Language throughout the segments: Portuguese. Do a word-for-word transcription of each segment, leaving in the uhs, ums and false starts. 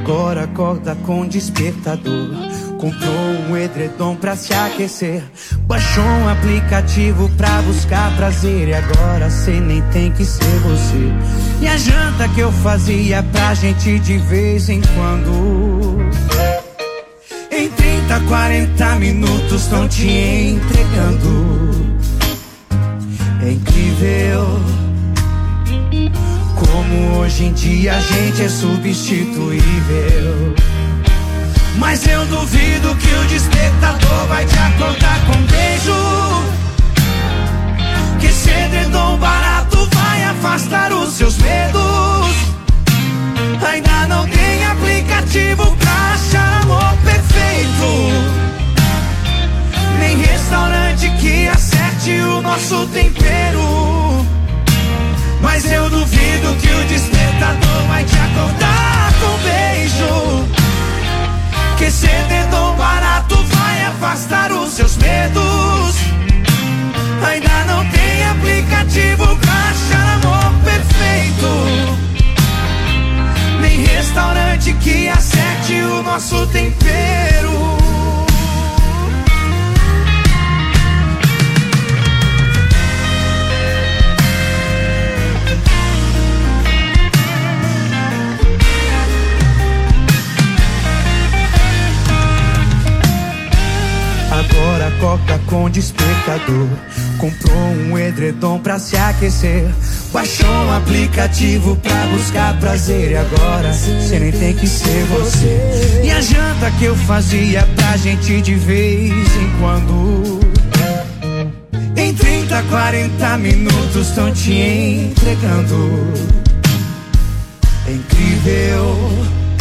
Agora acorda com despertador. Comprou um edredom pra se aquecer. Baixou um aplicativo pra buscar prazer. E agora cê nem tem que ser você. E a janta que eu fazia pra gente de vez em quando, em trinta, quarenta minutos tão te entregando. É incrível como hoje em dia a gente é substituível. Mas eu duvido que o despertador vai te acordar com um beijo. Que esse edredom barato vai afastar os seus medos. Ainda não tem aplicativo pra achar amor perfeito, nem restaurante que acerte o nosso tempero. Mas eu duvido que o despertador vai te acordar com um beijo. Que esse edredom barato vai afastar os seus medos. Ainda não tem aplicativo pra achar amor perfeito, nem restaurante que acerte o nosso tempero. Agora acorda com despertador. Comprou um edredom pra se aquecer. Baixou um aplicativo pra buscar prazer. E agora cê nem tem que ser você. E a janta que eu fazia pra gente de vez em quando, em trinta, quarenta minutos tão te entregando. É incrível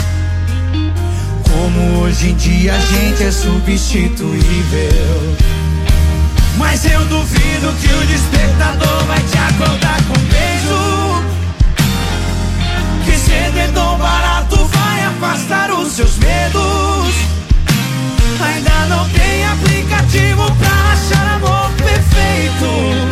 como hoje em dia a gente é substituível. Mas eu duvido que o despertador vai te acordar com um beijo. Que esse edredom barato vai afastar os seus medos. Ainda não tem aplicativo pra achar amor perfeito,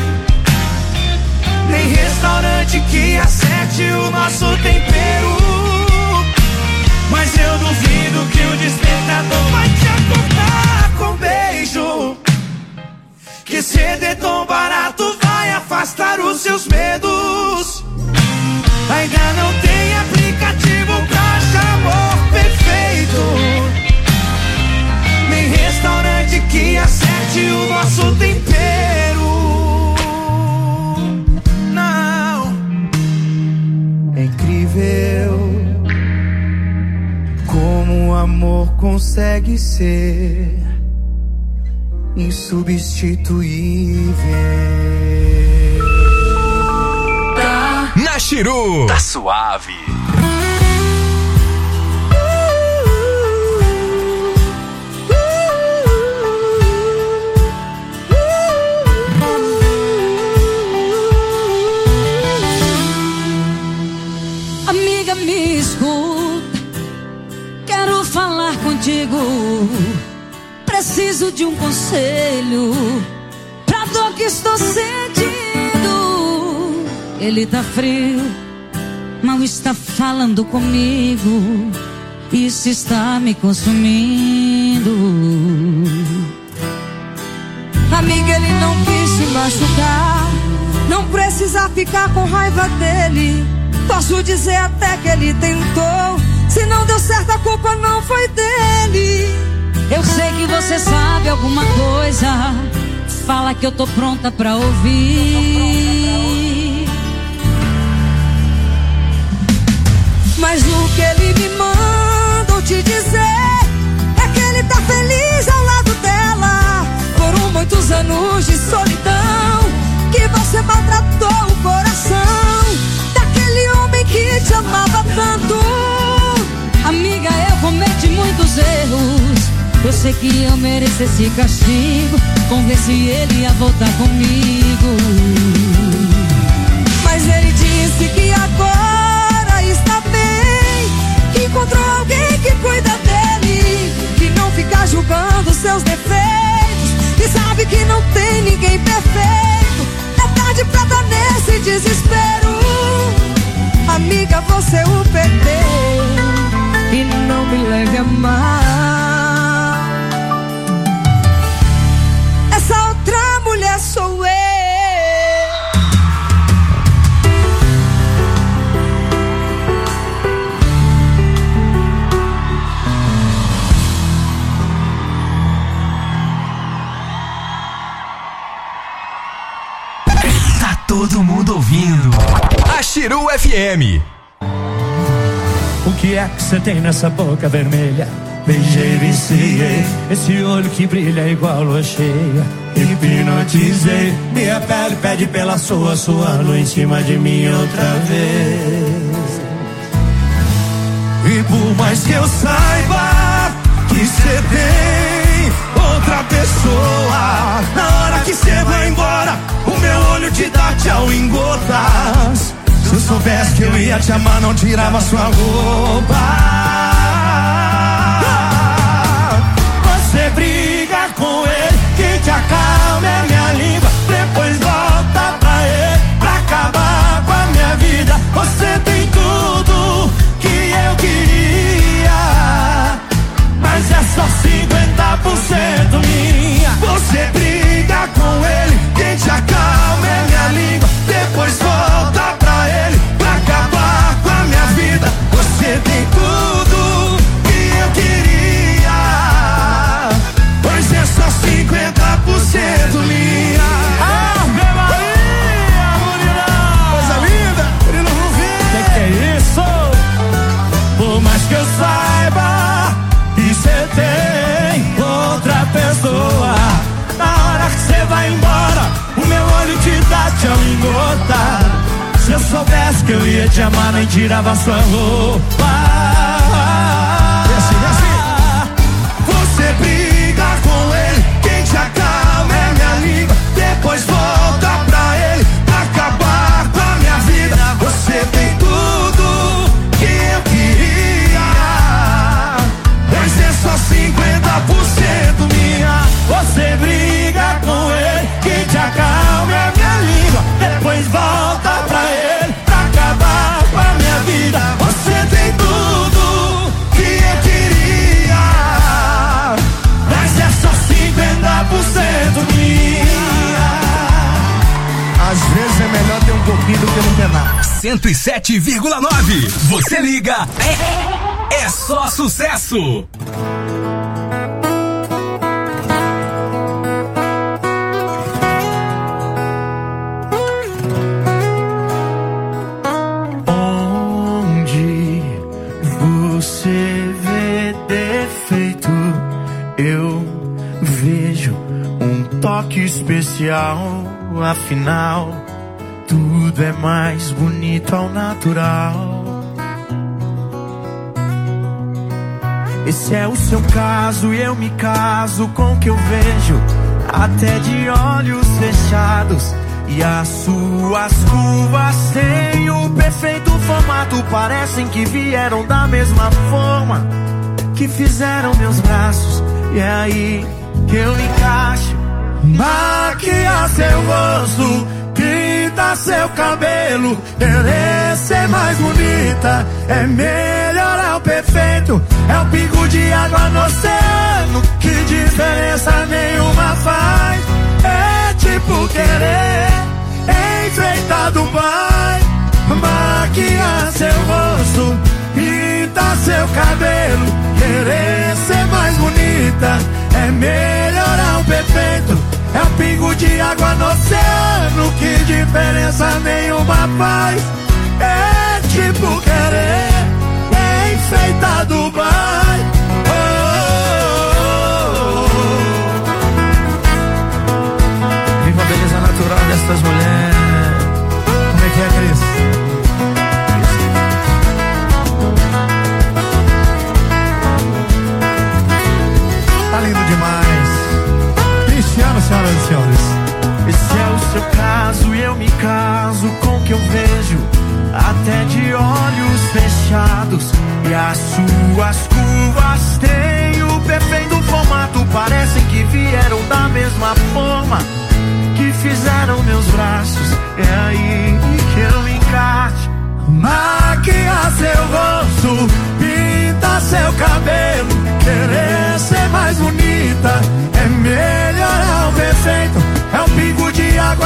nem restaurante que acerte o nosso tempero. Mas eu duvido que o despertador vai te acordar com um beijo. Que esse edredom barato vai afastar os seus medos. Ainda não tem aplicativo pra achar amor perfeito, nem restaurante que acerte o nosso tempero. Não. É incrível como o amor consegue ser insubstituível. Tá na Xiru, tá suave. Amiga, me escuta, quero falar contigo. Preciso de um conselho pra dor que estou sentindo. Ele tá frio, mal está falando comigo. Isso está me consumindo. Amiga, ele não quis se machucar. Não precisa ficar com raiva dele. Posso dizer até que ele tentou. Se não deu certo, a culpa não foi dele. Eu sei que você sabe alguma coisa. Fala que eu tô pronta pra ouvir. Mas o que ele me mandou te dizer é que ele tá feliz ao lado dela. Foram muitos anos de solidão que você maltratou o coração daquele homem que te amava tanto. Amiga, eu cometi muitos erros. Eu sei que eu mereço esse castigo. Convenci ele ia voltar comigo. Mas ele disse que agora está bem, que encontrou alguém que cuida dele, que não fica julgando seus defeitos, e sabe que não tem ninguém perfeito. É tarde pra dar nesse desespero. Amiga, você o perdeu. E e não me leve a mal. Essa outra mulher sou eu. Todo mundo ouvindo a Xiru F M. O que é que você tem nessa boca vermelha? Beijei, viciei, esse olho que brilha igual lua cheia. Hipnotizei, minha pele pede pela sua, suando em cima de mim outra vez. E por mais que eu saiba que você tem outra pessoa, na hora que você vai embora, o meu olho te dá tchau em gotas. Se eu soubesse que eu ia te amar, não tirava sua roupa. Você briga com ele, que te acalma é minha língua. Depois volta pra ele, pra acabar com a minha vida. Você tem tudo que eu queria, mas é só cinquenta por cento minha. Você briga com ele, quem te acalma é minha língua. Depois volta pra ele, pra acabar com a minha vida. Você tem tudo que eu queria, pois é só cinquenta por cento minha. Ave Maria, Murilo! Coisa linda! Murilo Rufino! Que que é isso? Por mais que eu saiba que você tem outra pessoa, na hora que você vai embora, o meu olho te dá tchau em gota. Se eu soubesse que eu ia te amar, nem tirava sua roupa. Desce, desce. Você briga com ele, quem te acalma é minha língua. Depois volta pra ele, pra acabar com a minha vida. Você tem tudo que eu queria, pois é só cinquenta por cento minha. Você briga com ele, quem te acalma é minha língua. Depois volta pra ele, pra acabar com a minha vida. Você tem tudo que eu queria, mas é só cinquenta por cento minha. Às vezes é melhor ter um pouquinho do que não ter nada. cento e sete vírgula nove. Você liga, é, é só sucesso. Toque especial, afinal, tudo é mais bonito ao natural. Esse é o seu caso e eu me caso com o que eu vejo, até de olhos fechados. E as suas curvas têm o perfeito formato, parecem que vieram da mesma forma que fizeram meus braços. E é aí que eu me encaixo. Maquia seu rosto, pinta seu cabelo, querer ser mais bonita é melhorar o perfeito. É o pingo de água no oceano, que diferença nenhuma faz. É tipo querer enfeitar Dubai. Maquia seu rosto, pinta seu cabelo, querer ser mais bonita é melhorar o perfeito. É um pingo de água no oceano, que diferença nenhuma faz. É tipo querer enfeitar Dubai. Oh, oh, oh. Viva a beleza natural destas mulheres. Como é que é, Cris? Tá lindo demais. Cristiano, senhoras e senhores. Esse é o seu caso e eu me caso com o que eu vejo, até de olhos fechados. E as suas curvas têm o perfeito formato, parecem que vieram da mesma forma que fizeram meus braços. É aí que eu me encaixo. Maquia seu rosto, pinta seu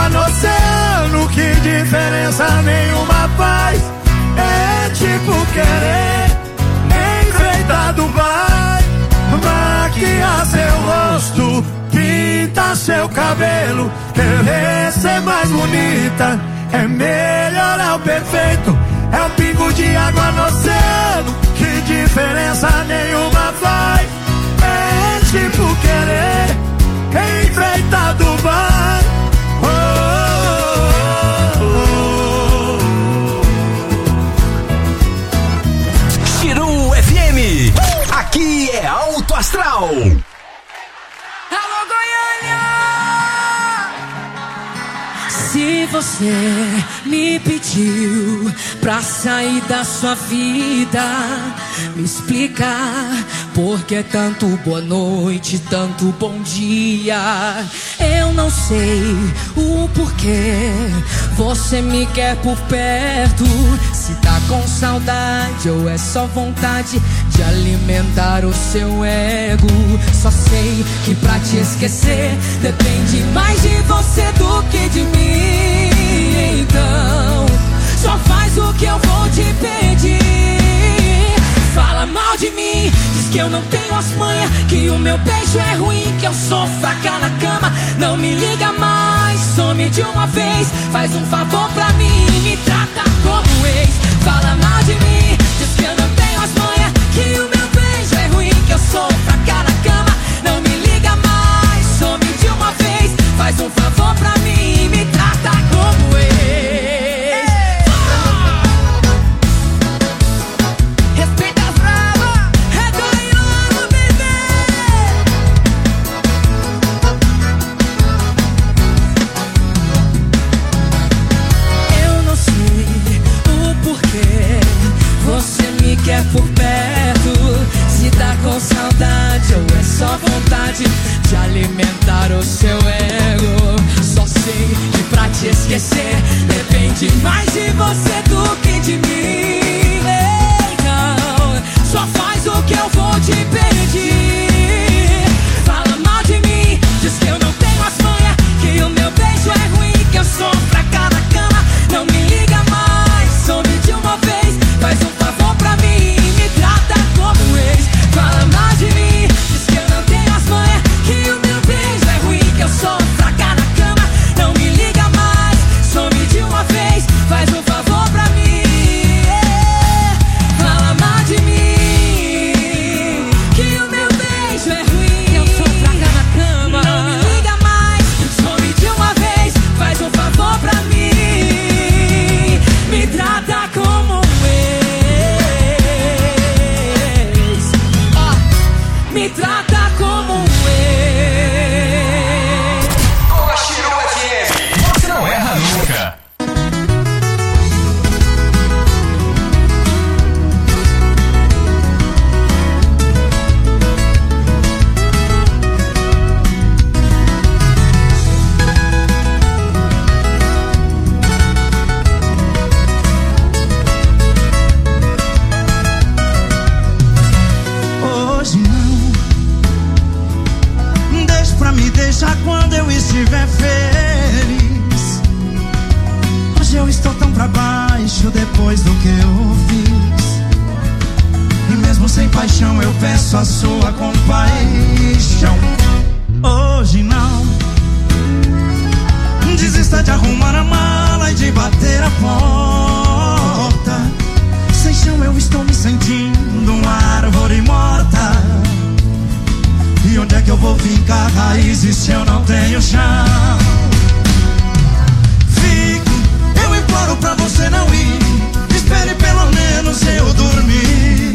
água no oceano, que diferença nenhuma faz. É tipo querer enfeitar Dubai, maquiar seu rosto, pintar seu cabelo, querer ser mais bonita, é melhorar o perfeito. É um pingo de água no oceano, que diferença nenhuma faz. É tipo querer enfeitar Dubai. Oh, oh, oh. Xiru F M, aqui é Alto Astral. Alô, Goiânia! Se você me pediu pra sair da sua vida, me explica por que tanto boa noite, tanto bom dia. Eu não sei o porquê você me quer por perto. Se tá com saudade ou é só vontade de alimentar o seu ego. Só sei que pra te esquecer depende mais de você do que de mim. Então só faz o que eu vou te pedir. Fala mal de mim, diz que eu não tenho as manhas, que o meu beijo é ruim, que eu sou fraca na cama. Não me liga mais, some de uma vez, faz um favor pra mim, me trata como ex. Fala mal de mim, diz que eu não tenho as manhas, que o meu beijo é ruim, que eu sou fraca na cama. Não me liga mais, some de uma vez, faz um favor pra mim, me trata como ex. Respeita as bravas, é Goiânia, bebê. Eu não sei o porquê você me quer por perto. Se tá com saudade ou é só vontade de alimentar o seu ego. Só sei que pra te esquecer depende mais de você do que de mim. Então só faz o que eu vou te pedir. Fala mal de mim, diz que eu não tenho as manhas, que o meu beijo é ruim, que eu sou fraca na cama. Não me liga mais, some de uma vez, faz um favor pra mim, me trata como ex. Fala mal de mim, diz que eu não tenho as manhas, que o meu beijo é ruim, que eu sou fraca na cama. Não me liga mais, some de uma vez, faz um favor pra mim. Fala mal de mim, que o meu beijo é ruim, que eu sou fraca na cama. Não me liga mais, some de uma vez, faz um favor pra mim, me trata como ex. Ah, me trata como um ex. Com a Xiru F M, você não erra nunca. Hoje não, deixa pra me deixar quando eu estiver feliz. Hoje eu estou tão pra baixo depois do que eu fiz. E mesmo sem paixão eu peço a sua compaixão. Hoje não, desista de arrumar a mala e de bater a porta. Sem chão eu estou me sentindo uma árvore morta. E onde é que eu vou fincar raízes se eu não tenho chão? Fique, eu imploro pra você não ir. Espere pelo menos eu dormir.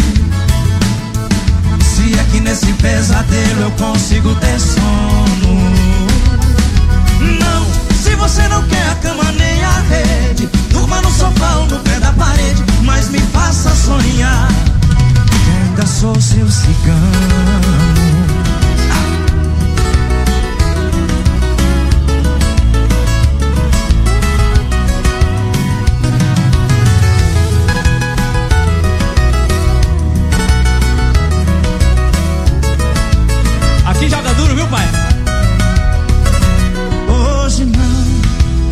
Se é que nesse pesadelo eu consigo ter sono. Não, se você não quer a cama nem a rede, durma no sofá ou no pé da parede, mas me faça sonhar que ainda sou seu cigano. Aqui joga duro, viu, pai? Hoje não,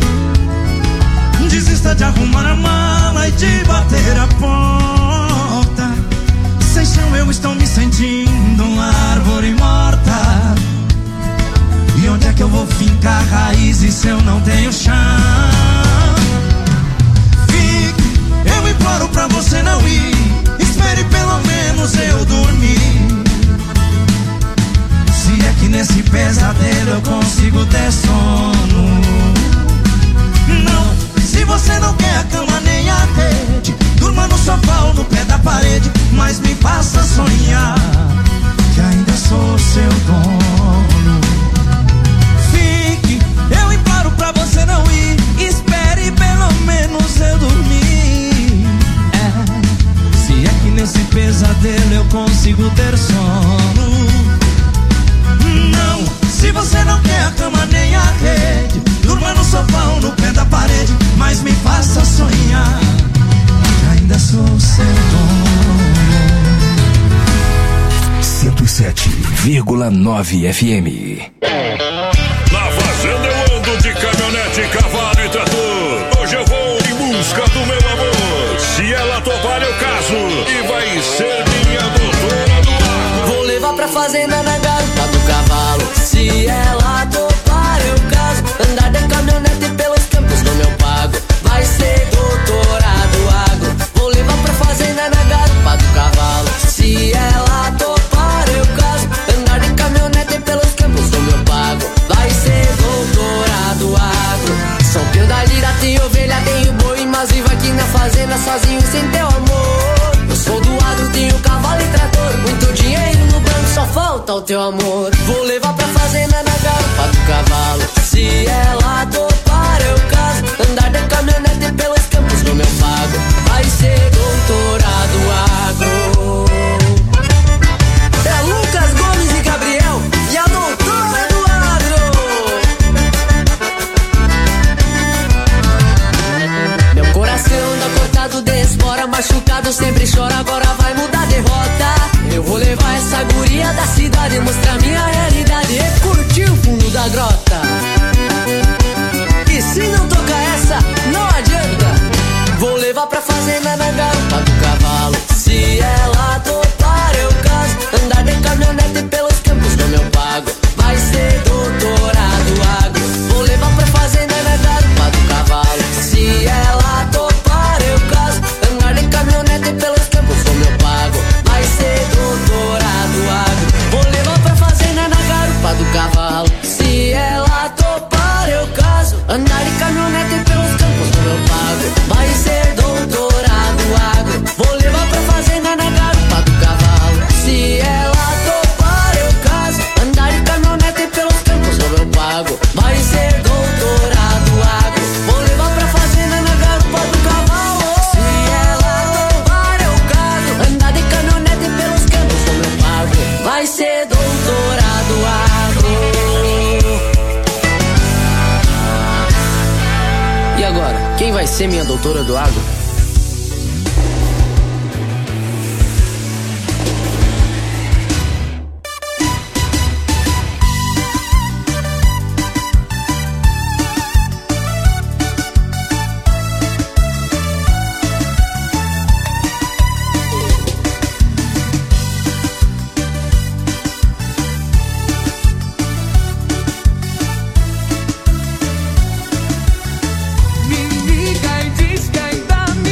nesse pesadelo eu consigo ter sono. Não, se você não quer a cama nem a rede, durma no sofá ou no pé da parede, mas me faça sonhar que ainda sou seu dono. Fique, eu imploro pra você não ir, espere pelo menos eu dormir. É, se é que nesse pesadelo eu consigo ter sono. Não, se você não quer a cama nem a rede, durma no sofá ou no pé da parede, mas me faça sonhar que ainda sou seu dono. cento e sete vírgula nove F M. Na fazenda eu ando de caminhonete, cavalo e trator. Hoje eu vou em busca do meu amor. Se ela topar eu caso e vai ser minha doutora do ar. Vou levar pra fazenda na garupa do cavalo. Se ela topar eu caso. Andar de caminhonete pelos campos do meu pago. Vai ser doutorado agro. Vou levar pra fazenda na garupa do cavalo. Se ela topar eu caso. Andar de caminhonete pelos campos do meu pago. Vai ser doutorado agro. São Pedro da Lira, tem ovelha, tem boi, mas vivo aqui na fazenda sozinho sem teu amor. Eu sou do agro, tenho cavalo e trator, muito dinheiro no banco, só falta o teu amor. Vou levar pra fazenda na garupa do cavalo. Se ela topar eu caso. Andar de caminhonete pelos campos do meu pago. Vai ser doutorado agro. É Lucas Gomes e Gabriel e a doutora do agro. Meu coração anda cortado de espora, machucado sempre chora, agora vai mudar de rota. Eu vou levar essa guria da cidade, mostrar minha realidade e curtir o fundo da grota. E se não tocar essa, não adianta. Vou levar pra fazenda na garupa do cavalo. Se ela topar eu caso. Andar de caminhonete pelos campos do meu pago. Vai ser doutorado agro. Vou levar pra fazenda na garupa do cavalo. Se ela topar eu caso. Andar de caminhonete pelos campos do meu pago. Vai ser doutorado agro. Vou levar pra fazenda na garupa do cavalo. Se ela topar eu caso. Andar de caminhonete pelos campos do meu pago. Vai ser doutorado agro. Vou levar pra fazenda na garupa do cavalo. Se ela topar eu caso. Andar de caminhonete pelos campos do meu pago. Vai ser doutorado agro. Vou levar pra fazenda na garupa do cavalo. Se ela topar eu caso. Andar de caminhonete pelos campos do meu pago. Vai ser doutorado agro. E agora, quem vai ser minha doutora do agro? Me liga e diz que ainda me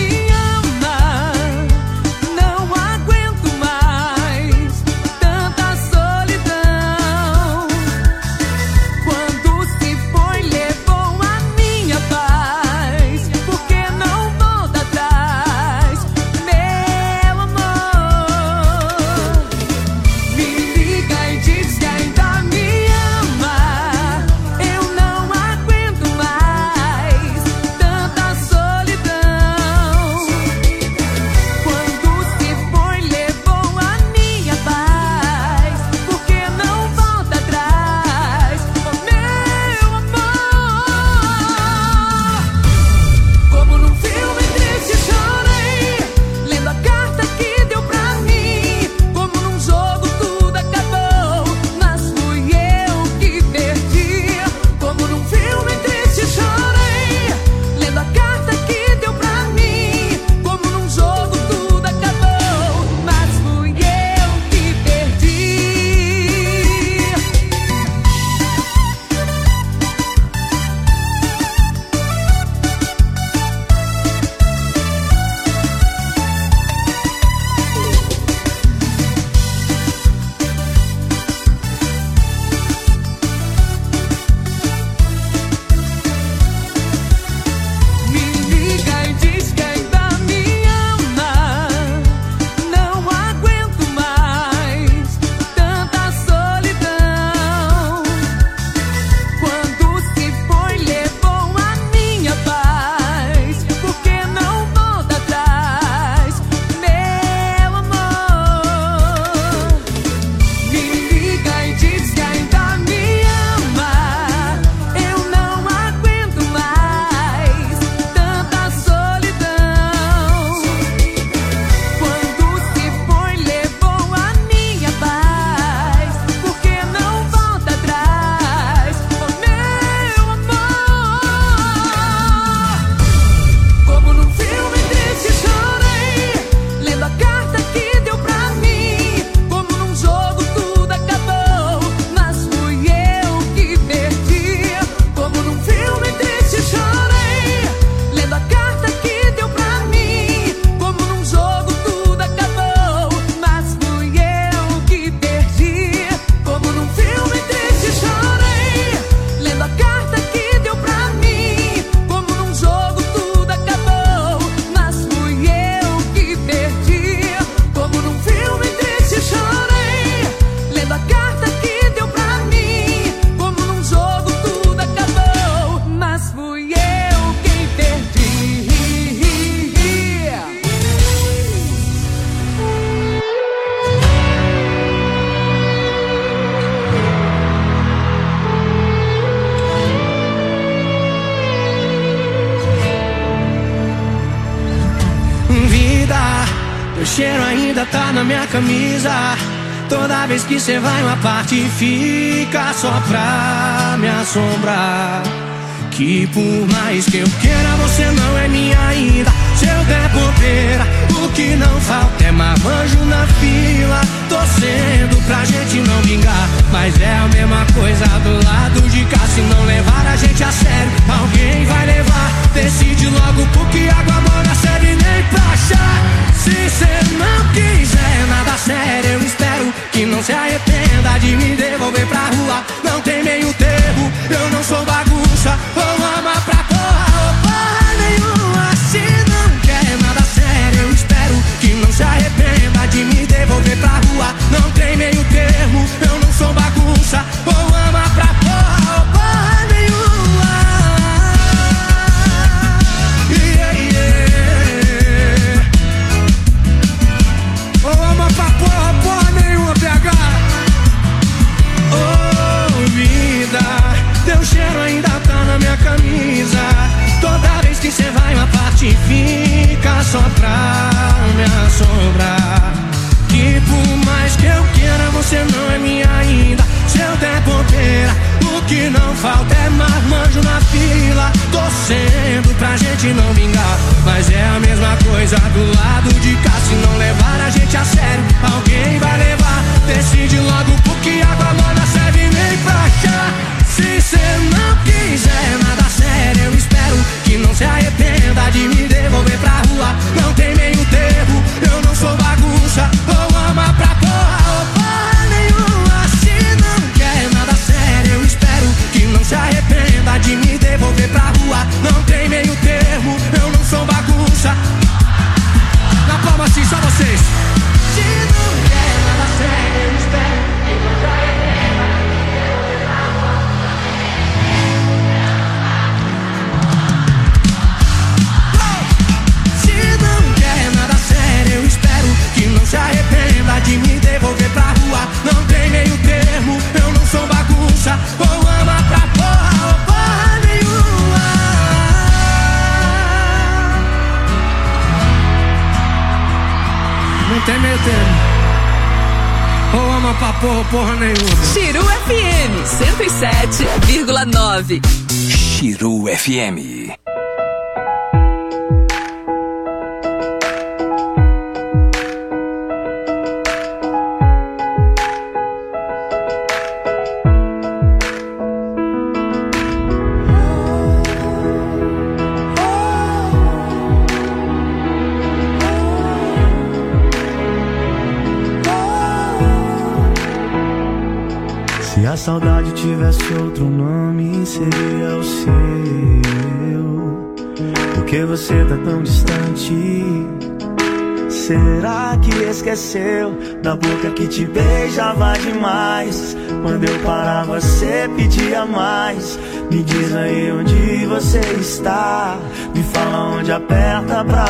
ainda tá na minha camisa. Toda vez que cê vai uma parte fica só pra me assombrar. Que por mais que eu queira, você não é minha ainda. Se eu der bobeira, o que não falta é marmanjo na fila, torcendo pra gente não vingar. Mas é a mesma coisa do lado de cá. Se não levar a gente a sério, alguém vai levar. Decide logo, porque água mora serve nem pra chá. Se cê não quiser nada sério, eu espero que não se arrependa de me devolver pra rua. Não tem meio termo, eu não sou bagunça. Ou ama pra porra ou porra nenhuma. Se não quer nada sério, eu espero que não se arrependa de me devolver pra rua. Não tem meio termo, eu não sou bagunça. Ou ama pra porra ou porra nenhuma. Yeah, yeah. Ou ama pra porra, porra nenhuma, P H. Oh, vida, teu cheiro ainda tá na minha camisa. Toda vez que cê vai uma parte fica só pra me assombrar. Que por mais que eu queira, você não é minha ainda. Se eu der bobeira, o que não falta é marmanjo na fila, torcendo pra gente não vingar. Mas é a mesma coisa do lado de cá. Se não levar a gente a sério, alguém vai levar. Decide logo, porque água morna serve nem pra chá. Se cê não quiser nada sério, eu espero que não se arrependa de me devolver pra rua. Não tem meio termo, eu não sou bagunça. Ou ama pra porra ou porra nenhuma. Se não quer nada sério, eu espero que não se arrependa de me devolver pra rua. Não tem meio termo, eu não sou bagunça. Na palma assim, só vocês. Se não quer nada sério, eu espero que não se arrependa de me devolver pra rua. Se não quer nada sério, eu espero que não se arrependa de me devolver pra rua. Não tem meio termo, eu não sou bagunça. Ou ama pra porra ou porra nenhuma. Não tem meio termo, ou ama pra porra ou porra nenhuma. Chiru F M cento e sete vírgula nove. Chiru F M. Se a saudade tivesse outro nome, seria o seu. Porque você tá tão distante. Será que esqueceu da boca que te beijava demais? Quando eu parava, você pedia mais. Me diz aí onde você está. Me fala onde aperta pra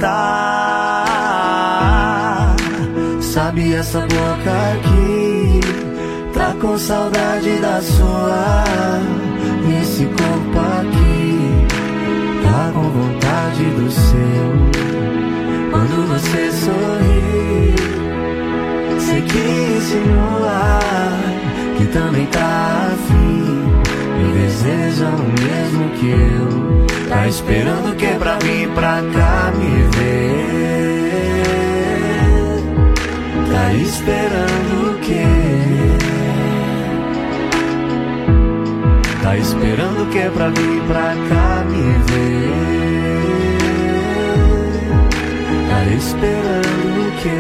voltar. Sabe essa boca aqui tá com saudade da sua. Esse corpo aqui tá com vontade do seu. Quando você sorri, sei que insinua que também tá afim. Me deseja o mesmo que eu. Tá esperando o que pra vir pra cá me ver? Tá esperando o que? Tá esperando o que pra vir pra cá me ver? Tá esperando o que?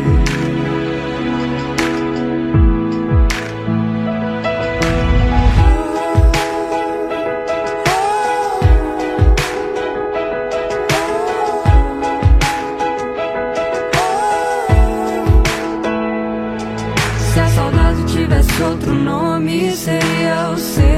Se a saudade tivesse outro nome, seria o seu.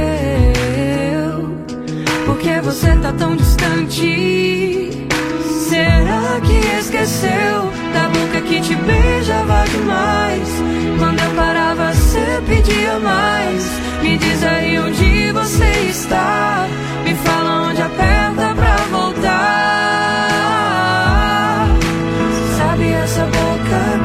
Porque você tá tão distante. Será que esqueceu da boca que te beijava demais? Quando eu parava, você pedia mais. Me diz aí onde você está. Me fala onde aperta pra voltar. Sabe essa boca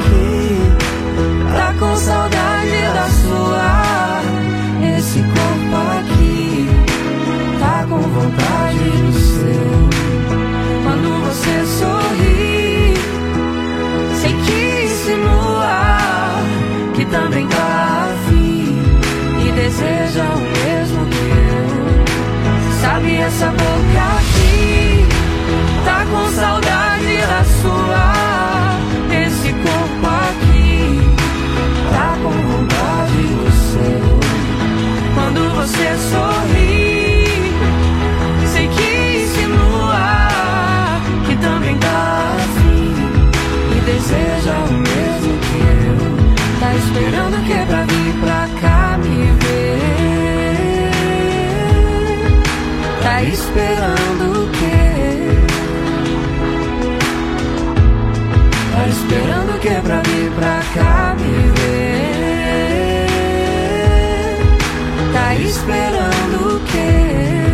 esperando o quê? Tá esperando o quê pra vir pra cá me ver? Tá esperando o quê?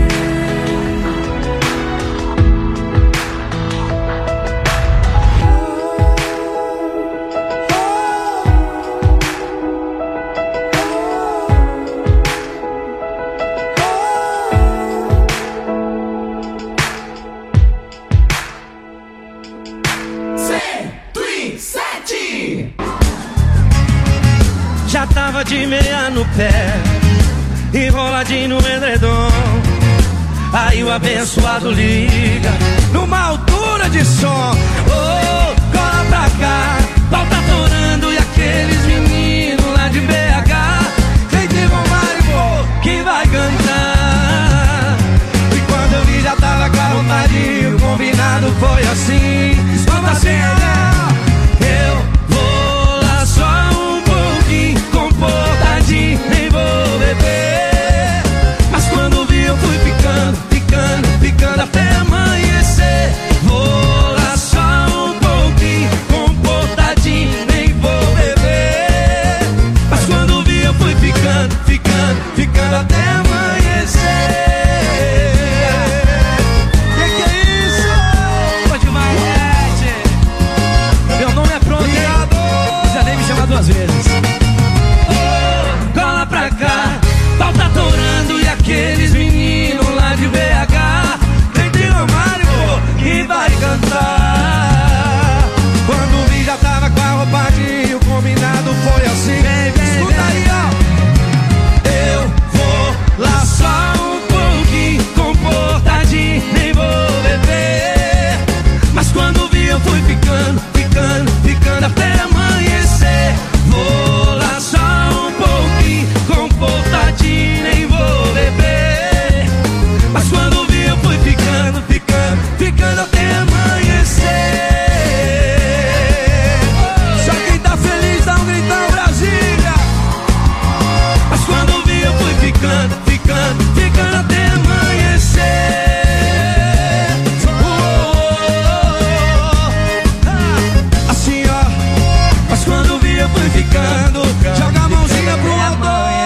Já tava de meia no pé, enroladinho no edredom. Aí o abençoado liga, numa altura de som. Oh, cola pra cá, pau tá torando. E aqueles meninos lá de B H, quem tem Romário que vai cantar. E quando eu vi já tava com a vontade, o combinado foi assim. Escuta assim, eu vou lá só um pouquinho, comportadinho, nem vou beber. Mas quando vi eu fui ficando, ficando, ficando até amanhecer. Vou lá só um pouquinho, comportadinho, nem vou beber. Mas quando vi eu fui ficando, ficando, ficando até amanhecer. Que que é isso? Pô, demais, gente. Meu nome é pronto, hein? Já nem me chamar duas vezes. Cola pra cá, pau tá torando. E aqueles meninos lá de B H, tem de Romário que vai cantar. Quando vi já tava com a roupa de, o combinado foi assim. Vem, vem, escuta aí, ó. Eu vou lá só um pouquinho, comportadinho, nem vou beber. Mas quando vi eu fui ficando, ficando, ficando até amanhecer. Vou lá só um pouquinho, comportadinho, nem vou beber. Mas quando vi eu fui ficando, ficando, ficando até amanhecer. Só quem tá feliz dá um gritão, Brasília. Mas quando vi eu fui ficando, ficando, ficando até amanhecer. Oh, oh, oh. Assim ó. Mas quando vi eu fui ficando, joga a mãozinha pro alto.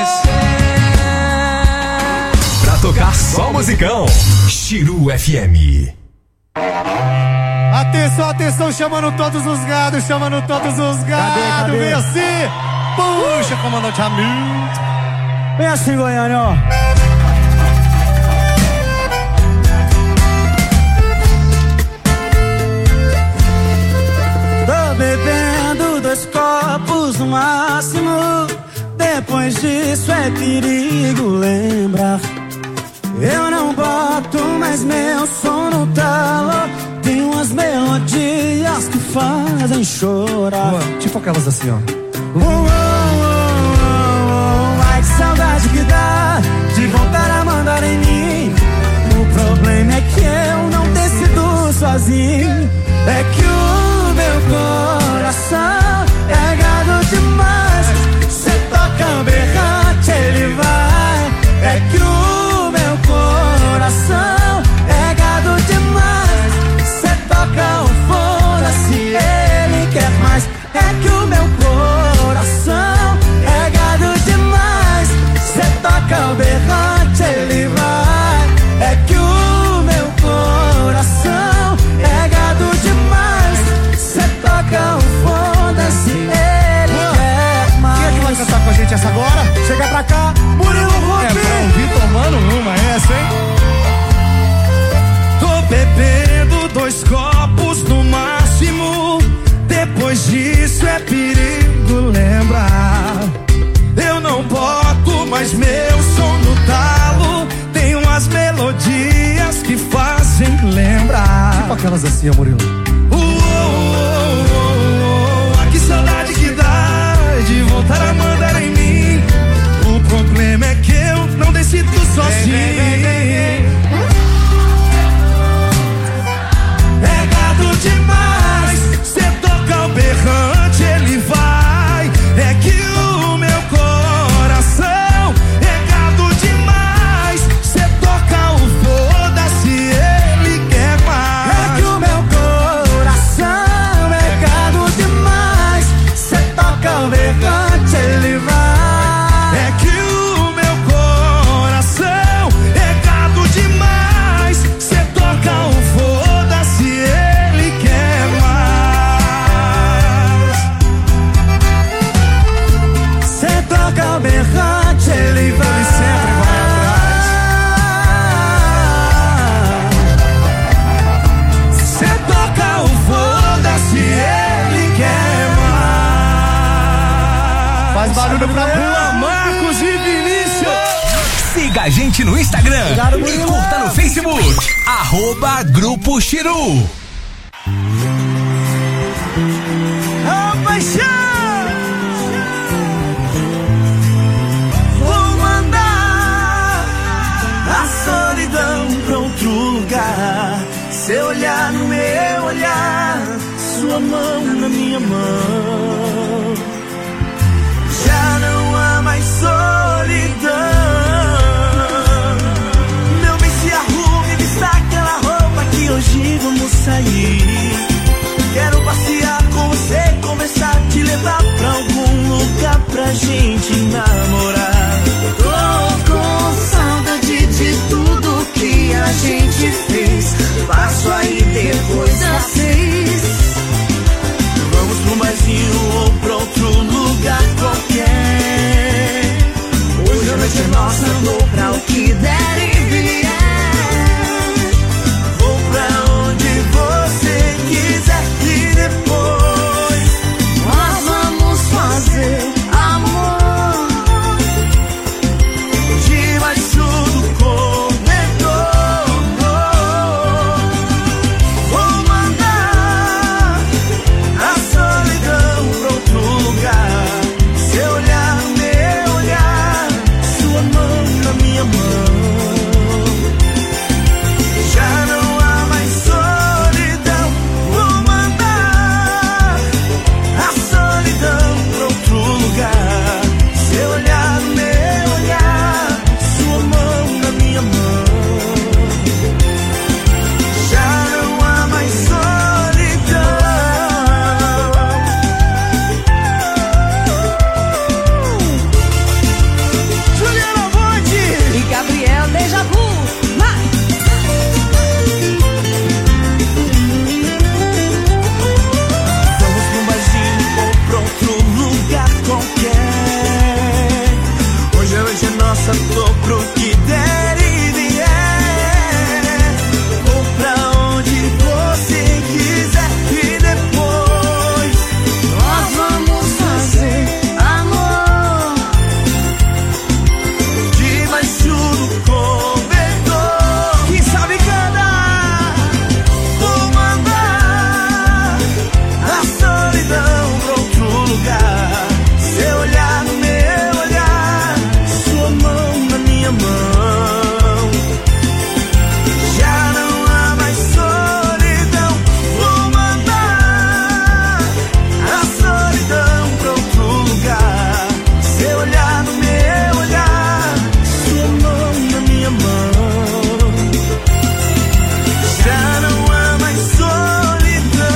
Pra tocar só musicão, Chiru F M. Atenção, atenção, chamando todos os gados, chamando todos os gados. Vem assim, puxa, comandante Hamilton. Vem assim, Goiânia, ó. Tô bebendo dois copos no máximo. Depois disso é perigo lembrar. Eu não boto mais meu som no talo. Tem umas melodias que fazem chorar. Boa, tipo aquelas assim, ó. Oh, oh, oh, oh, ai que saudade que dá de voltar a mandar em mim. O problema é que eu não decido sozinho. É que o meu coração é gado demais. Cê toca berrante, ele vai. É que o meu coração é gado demais. Cê toca o foda-se, ele quer mais. É que o meu coração é gado demais. Cê toca o berrante, ele vai. É que o meu coração é gado demais. Cê toca o foda-se, ele quer mais. Quem é que vai cantar com a gente essa agora? Chega pra cá, Murilo Rubi. É pra ouvir tomando uma essa, hein? Tô bebendo dois copos no máximo. Depois disso é perigo lembrar. Eu não boto mais meu som no talo. Tem umas melodias que fazem lembrar. Tipo aquelas assim, ó, Murilo. Uh, oh, oh, oh, oh. Ah, que saudade que dá de voltar a mandar em mim. O problema é que eu não decido sozinho. É gado demais. Cê toca o berrante, ele vai. É que o meu coração é gado demais. Cê toca o foda a gente no Instagram e curta no Facebook, arroba Grupo Chiru. Oh, paixão! Vou mandar a solidão pra outro lugar. Seu olhar no meu olhar, sua mão na minha mão. Já não há mais solidão. Meu bem, se arrume, vista aquela roupa que hoje vamos sair. Quero passear com você, conversar, te levar pra algum lugar pra gente namorar. Tô com saudade de tudo que a gente fez. Passo aí depois das seis. Vamos pro barzinho ou pra outro lugar qualquer. Hoje a noite é nossa, vou pra o que der e vier. Vou pra onde você quiser e depois nós vamos fazer amor debaixo do cobertor. Vou mandar a solidão pra outro lugar. Seu olhar no meu olhar, sua mão na minha mão. Já não há mais solidão. Vou mandar a solidão pra outro lugar. Seu olhar no meu olhar, sua mão na minha mão. Já não há mais solidão. Juliana Monte e Gabriel Deja Vu. Vai! Vamos pra um barzinho ou pra outro lugar qualquer. Hoje a noite é nossa, tô pro que der e vier. Vou pra onde você quiser e depois Nós vamos fazer amor debaixo do cobertor. Quem sabe cantar? Vou mandar a solidão pra outro lugar. Seu olhar no meu olhar, sua mão na minha mão. Já não há mais solidão. Vou mandar a solidão pra outro lugar. Seu olhar no meu olhar, sua mão na minha mão. Já não há mais solidão.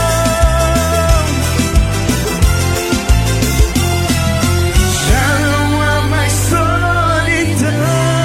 Já não há mais solidão.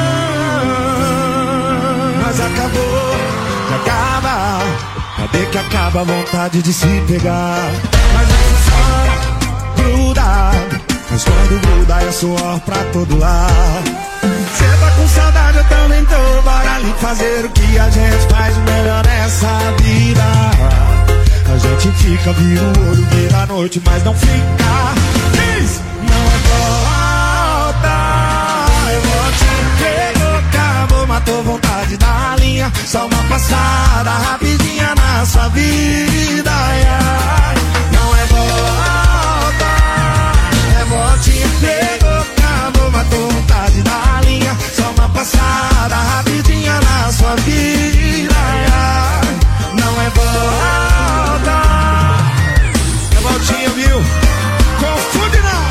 Mas acabou, que acaba. Cadê que acaba a vontade de se pegar? Mas não funciona, gruda. Mas quando gruda é suor pra todo lado. Cê tá com saudade, eu também tô. Bora ali fazer o que a gente faz o melhor nessa vida. A gente fica, vira o olho, vira a noite, mas não fica. Diz, não é volta. Eu vou te colocar, vou matou vontade da linha. Só uma passada rapidinha na sua vida. Ai, ai. Não é volta. É voltinha, pegou cabo, matou vontade da linha. Só uma passada rapidinha na sua vida. Ai, ai. Não é volta. É voltinha, viu? Confunde não.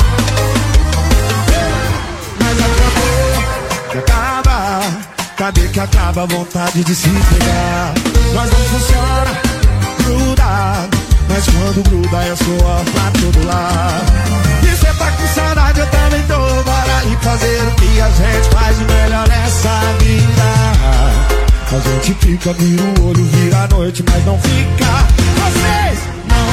Mas acabou, que acaba. Cadê que acaba a vontade de se pegar? Mas não funciona, gruda. Mas quando gruda é suor pra todo lado. E cê tá com saudade, eu também tô. Bora ali fazer o que a gente faz o melhor nessa vida. A gente fica, vira o olho, vira a noite, mas não fica. Vocês não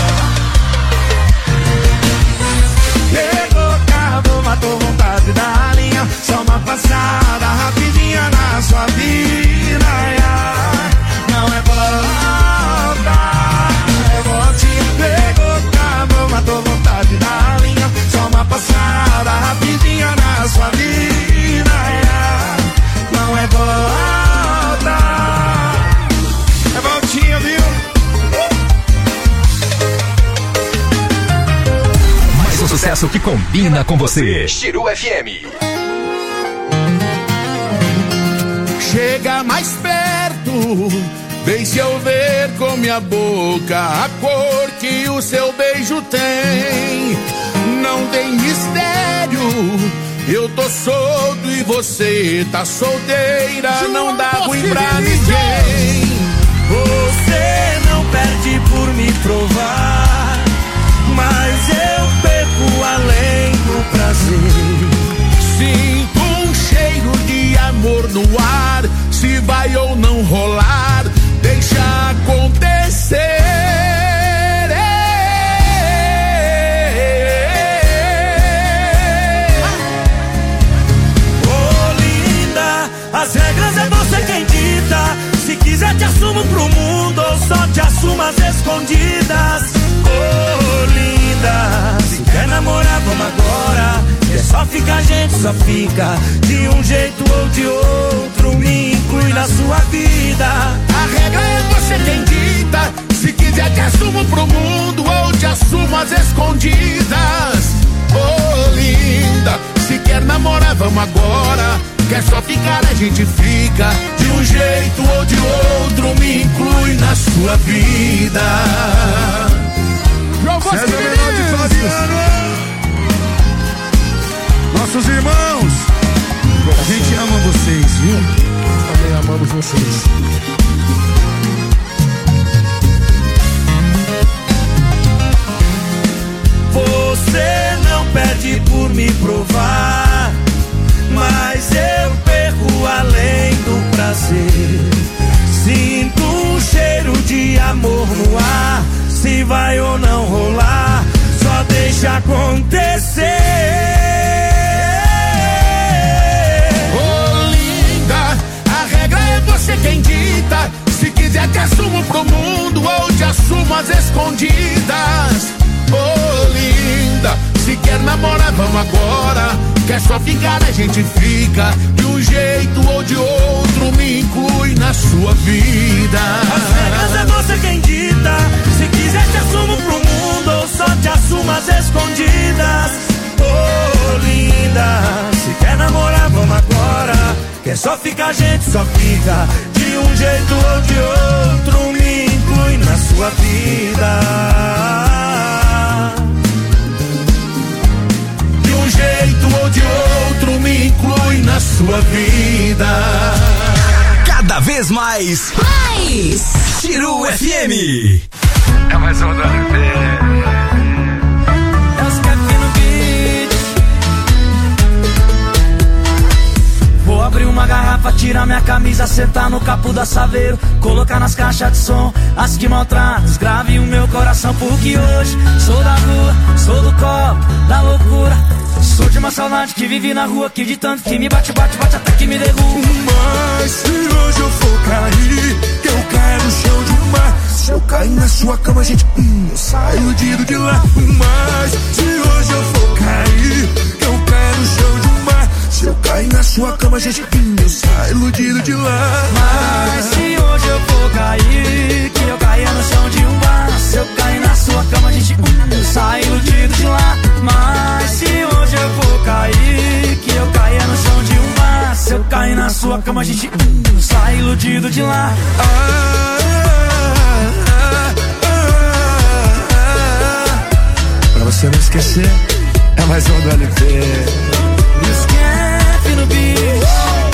é. Pegou, acabou, matou vontade da linha. Só uma passada rapidinha na sua vida. Ai, ai. Não é volta. É voltinha, pegou, acabou, matou vontade da linha. Só uma passada rapidinha na sua vida. Ai, ai. sucesso que combina com você. Chiru F M. Chega mais perto, vem se eu ver com minha boca a cor que o seu beijo tem. Não tem mistério, eu tô solto e você tá solteira. Não dá ruim pra ninguém. Você não perde por me provar, mas eu perco além do prazer. Sinto um cheiro de amor no ar, se vai ou não rolar, deixa acontecer. Oh, linda, as regras é você quem dita. Se quiser te assumo pro mundo ou só te assumo às escondidas. Oh, linda, se quer namorar, vamos agora. É só ficar, gente, só fica. De um jeito ou de outro, me inclui na sua vida. A regra é você quem dita. Se quiser te assumo pro mundo ou te assumo às escondidas. Oh, linda, se quer namorar, vamos agora. Quer só ficar, a gente fica. De um jeito ou de outro, me inclui na sua vida. César Menor de Fabiano. Nossos irmãos, a gente ama vocês, viu? Também amamos vocês. Você não perde por me provar, mas eu perco além do prazer. Sinto um cheiro de amor no ar, se vai ou não rolar, só deixa acontecer. Oh, linda, a regra é você quem dita. Se quiser te assumo pro mundo ou te assumo às escondidas. Oh, linda, se quer namorar, vamos agora. Quer só ficar, a gente fica. De um jeito ou de outro, me inclui na sua vida. As regras é você quem dita. Se quiser te assumo pro mundo ou só te assumo às escondidas. Oh, linda, se quer namorar, vamos agora. Quer só ficar, a gente só fica. De um jeito ou de outro, me inclui na sua vida. Um jeito ou de outro, me inclui na sua vida. Cada vez mais. Mais. Chiru F M. É mais um da L P. É os Cap no beat. Vou abrir uma garrafa, tirar minha camisa, sentar no capô da Saveiro, colocar nas caixas de som as que maltratam, grave o meu coração, porque hoje sou da rua, sou do copo, da loucura. Sou de uma saudade que vive na rua, que de tanto que me bate, bate, bate até que me derruba. Mas se hoje eu for cair, que eu caia no chão de um mar. Se eu cair na sua cama, gente, hum, eu saio iludido de lá. Mas se hoje eu for cair, que eu caia no chão de um mar. Se eu cair na sua cama, gente, hum, eu saio iludido de lá. Mas se hoje eu for cair, que eu caia no chão de um bar. Se eu cair na sua cama, gente, hum, eu saio iludido de lá. Mas se hoje eu for cair, que eu caia no chão de um bar. Se eu cair na sua cama, gente, hum, eu saio iludido de lá. Ah, ah, ah, ah, ah. Pra você não esquecer, é mais um do L P. Esquece no bicho.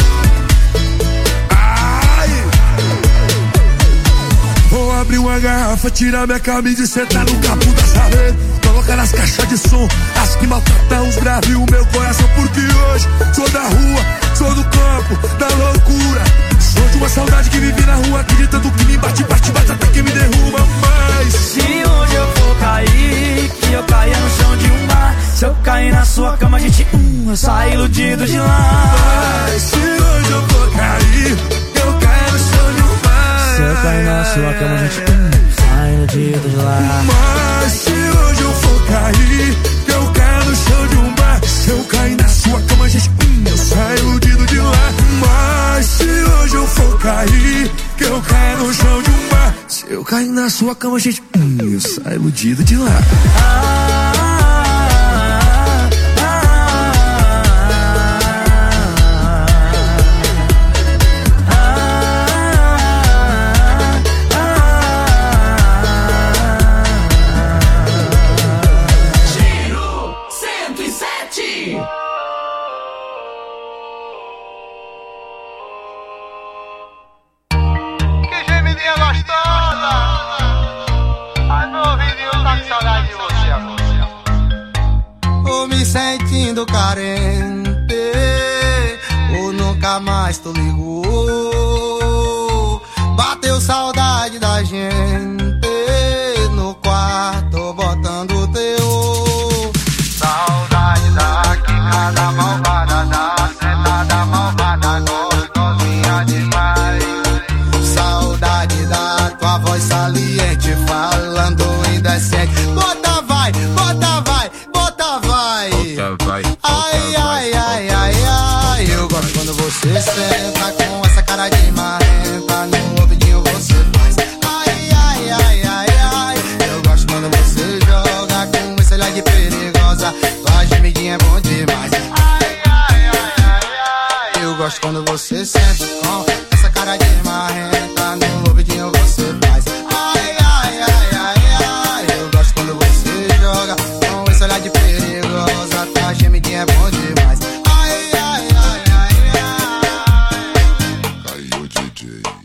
Vou abrir uma garrafa, tirar minha camisa e sentar no capô da Saveiro, colocar nas caixas de som as que maltratam os graves e o meu coração, porque hoje sou da rua, sou do campo, da loucura. Sou de uma saudade que vive na rua, acreditando que me bate, bate, bate até que me derruba. Mas se hoje eu for cair, que eu caia no chão de um bar. Se eu cair na sua cama, gente, hum, eu saio iludido de lá. Mas se hoje eu for cair, eu caio no chão de um bar. Se eu cair na sua cama, gente, hum, saio iludido de lá. Mas se hoje eu for cair, que eu caio no chão de um bar. Se eu cair na sua cama, gente, hum, eu saio iludido de lá. Mas se hoje eu for cair, que eu caio no chão de um bar. Se eu cair na sua cama, gente, hum, eu saio iludido de lá. Ah, sentindo carente, ou nunca mais tu ligou. Bateu saudade da gente no quarto botando teu. Saudade da quicada malvada, da sentada malvada, gostosinha demais. Saudade da tua voz saliente, falando indecente. Bota vai, bota vai, bota vai. Bota vai, bota ai, vai, ai, bota ai, ai, ai. Eu gosto quando você senta com essa cara de marrenta, no ouvidinho você faz. Ai, ai, ai, ai, ai. Eu gosto quando você joga com esse olhar de perigosa. Tua gemidinha é bom demais. Ai, ai, ai, ai, ai. Eu gosto quando você senta com essa cara de marrenta, no ouvidinho você faz. Ai, ai, ai, ai, ai. Eu gosto quando você joga com esse olhar de perigosa. Tua gemidinha é bom demais. Ai, ai, ai, ai, ai. Caiu o D J.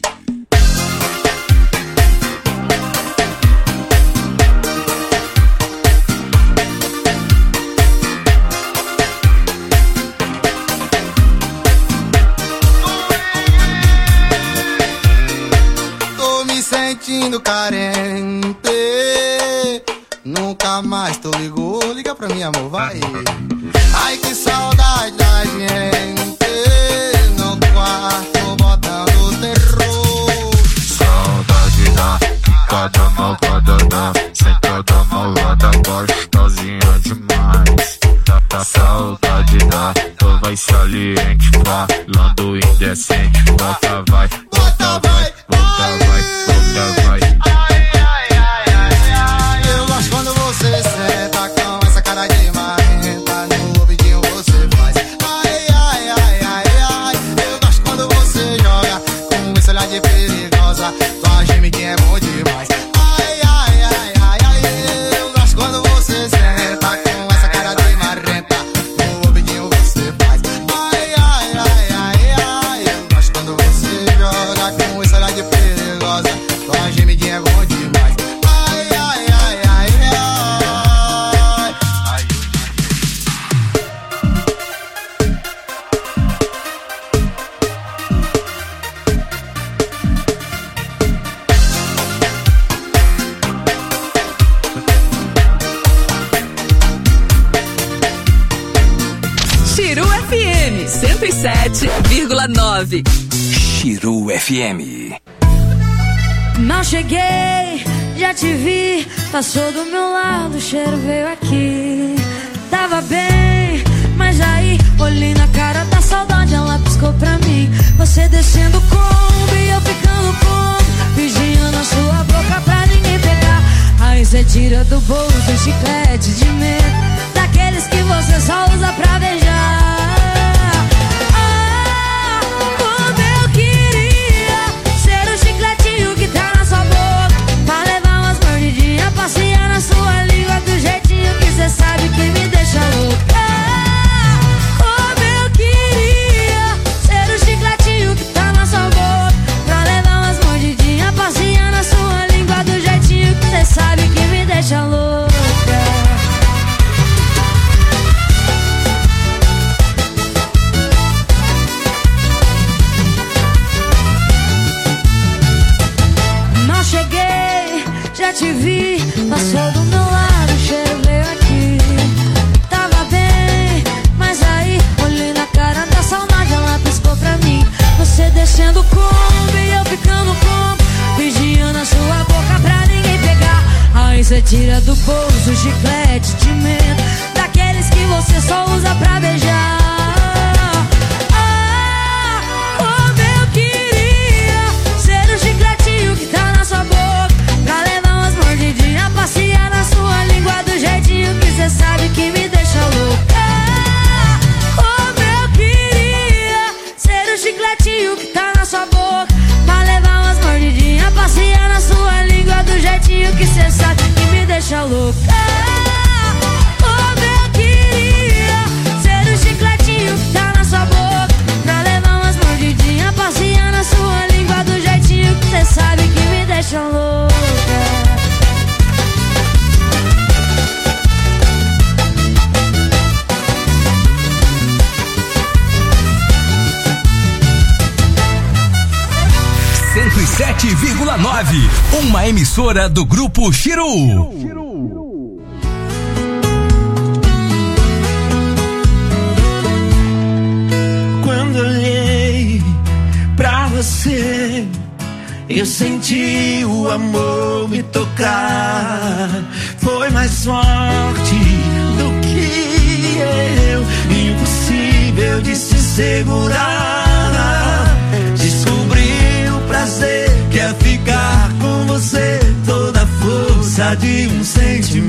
Tô me sentindo carente, nunca mais tu ligou. Liga pra mim, amor, vai. Ai, que saudade da gente no quarto botando terror. Saudade da quicada malvada, da sentada malvada, gostosinha demais. Da saudade da tua voz saliente, falando indecente. Bota vai, bota vai, bota vai, bota vai. Ai, ai, ai, ai, ai. Eu gosto quando você senta com essa cara de marrenta, no ouvidinho você faz. Ai, ai, ai, ai, ai. Eu gosto quando você joga com esse olhar de perigosa. Tua gemidinha é bom demais. Ai, ai, ai, ai, ai. Eu gosto quando você senta com essa cara de marrenta, no ouvidinho você faz. Ai, ai, ai, ai, ai. Eu gosto quando você joga com esse olhar de perigosa. Tua gemidinha é bom demais. Ai, ai, ai, ai, ai. Chiru F M cento e sete vírgula nove. Chiru F M. Mal cheguei, já te vi, passou do meu lado, o cheiro veio aqui. Tava bem, mas aí olhei na cara da saudade, ela piscou pra mim. Você descendo como e eu ficando como, beijinho na sua boca pra ninguém pegar. Aí você tira do bolso um chiclete de medo, daqueles que você só usa pra beijar. Ah, como eu queria ser o chicletinho que tá na sua boca, pra levar umas mordidinhas, passear na sua língua do jeitinho que cê sabe que me deixa louca. Ah, como eu queria ser o chicletinho que tá na sua boca, pra levar umas mordidinhas, passear na sua língua do jeitinho que cê sabe que me deixa louca. Mal cheguei, já te vi, passou do meu lado, o cheiro veio aqui. Tava bem, mas aí olhei na cara da saudade, ela piscou pra mim. Você descendo como e eu ficando como, beijinho na sua boca pra ninguém pegar. Aí você tira do bolso o chiclete de medo, daqueles que você só usa pra beijar. Ah, como eu queria ser o chicletinho que tá na sua boca, pra levar umas mordidinhas, passear na sua língua do jeitinho que cê sabe que me deixa louca. Ah, como eu queria ser o chicletinho que tá na sua boca, pra levar umas mordidinhas, passear na sua língua do jeitinho que cê sabe que me deixa louca. Ah, como eu queria ser o chicletinho que tá na sua boca, pra levar umas mordidinhas, passear na sua língua do jeitinho que cê sabe que me deixa louca. e sete vírgula nove, uma emissora do Grupo Chiru. Quando olhei pra você, eu senti o amor me tocar. Foi mais forte do que eu, impossível de se segurar. Descobri o prazer que é ficar com você, toda a força de um sentimento.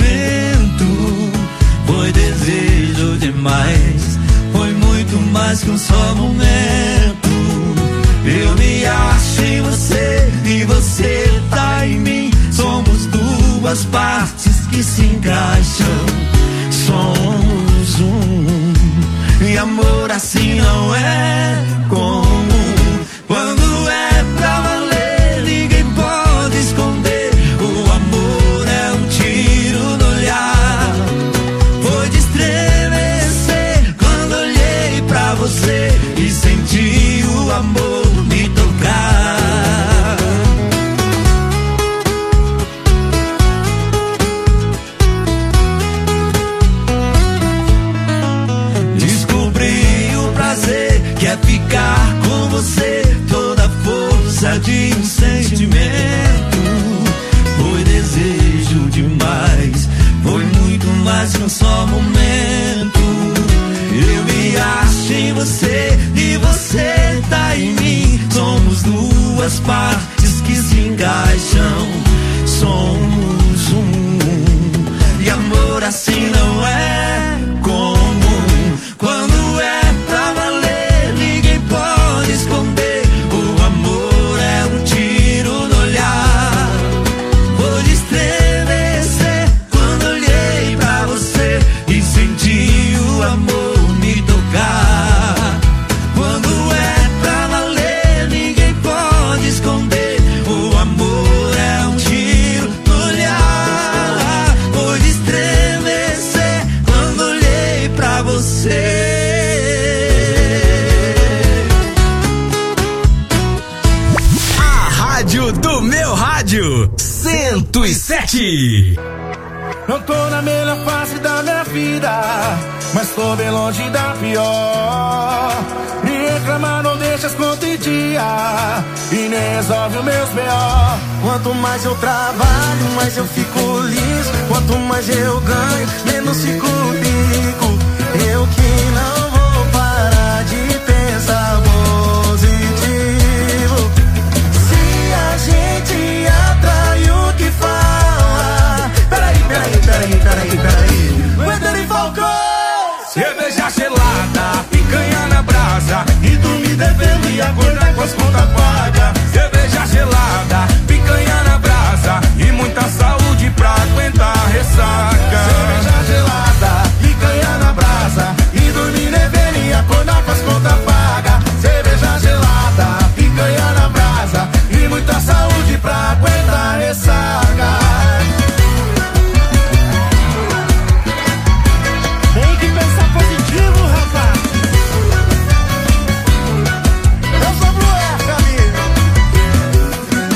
Foi desejo demais, foi muito mais que um só momento. Eu me acho em você e você tá em mim. Somos duas partes que se encaixam. Somos um, e amor assim não é comum. Quando é pra valer, ninguém pode esconder. O amor é um tiro no olhar. Foi de estremecer quando olhei pra você e senti o amor me tocar. Descobri o prazer que é ficar com você, toda a força de um sentimento. Foi desejo demais, foi muito mais que um só momento. Eu me acho em você e você tá em mim. Somos duas partes que se encaixam. Somos um, e amor assim não é comum. Quando é pra valer, ninguém pode esconder. O amor é um tiro no olhar. Vou estremecer quando olhei pra você e senti o amor me tocar. Quando é pra valer, ninguém pode esconder. O amor é um tiro no olhar. Vou estremecer quando olhei pra você. A rádio do meu rádio, cento e sete. Não tô na melhor fase da minha vida, mas tô bem longe da pior. Me reclamar não deixa as contas em dia e nem resolve os meus B O. Quanto mais eu trabalho, mais eu fico liso. Quanto mais eu ganho, menos fico rico. Eu que não vou parar de pensar positivo. Se a gente atrai o que fala. Peraí, peraí, peraí, peraí, peraí. Weather Falcão. Cerveja gelada, picanha na brasa e dormir devendo e acordar com as contas pagas. Cerveja gelada, picanha na brasa e muita saúde pra aguentar a ressaca. Cerveja gelada, picanha na brasa e dormir devendo e acordar com as contas pagas. Cerveja gelada, picanha na brasa e muita saúde pra aguentar a ressaca.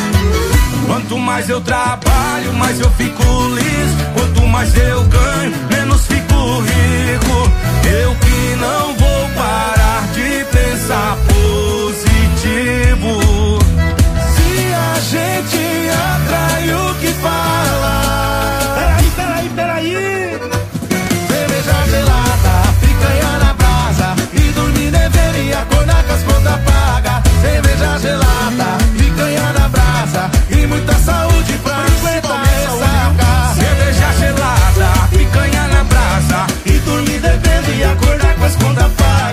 Quanto mais eu trabalho, mais eu fico liso. Quanto mais eu ganho,